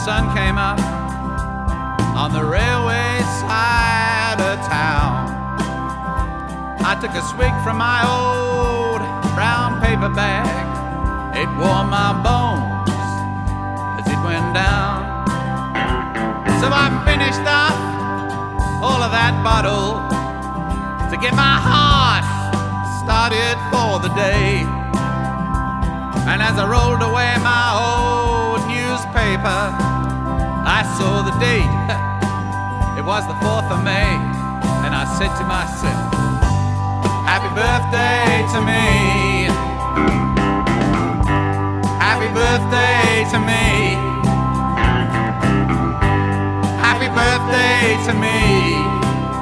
sun came up on the railway side of town. I took a swig from my old brown paper bag. It warmed my bones as it went down. So I finished up all of that bottle to get my heart started for the day. And as I rolled away my old newspaper, I saw the date. It was the 4th of May, and I said to myself, happy birthday to me. Happy birthday to me. Happy birthday to me.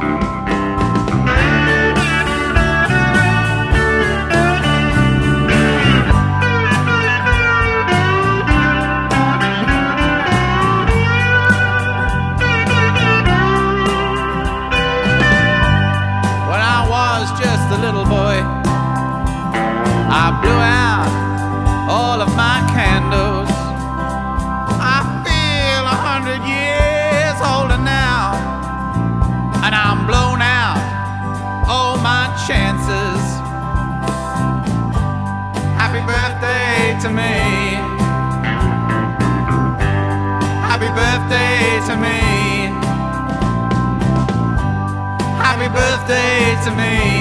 Just a little boy, I blew out all of my candles. I feel 100 years older now, and I'm blown out all my chances. Happy birthday to me. Happy birthday to me. Happy birthday to me.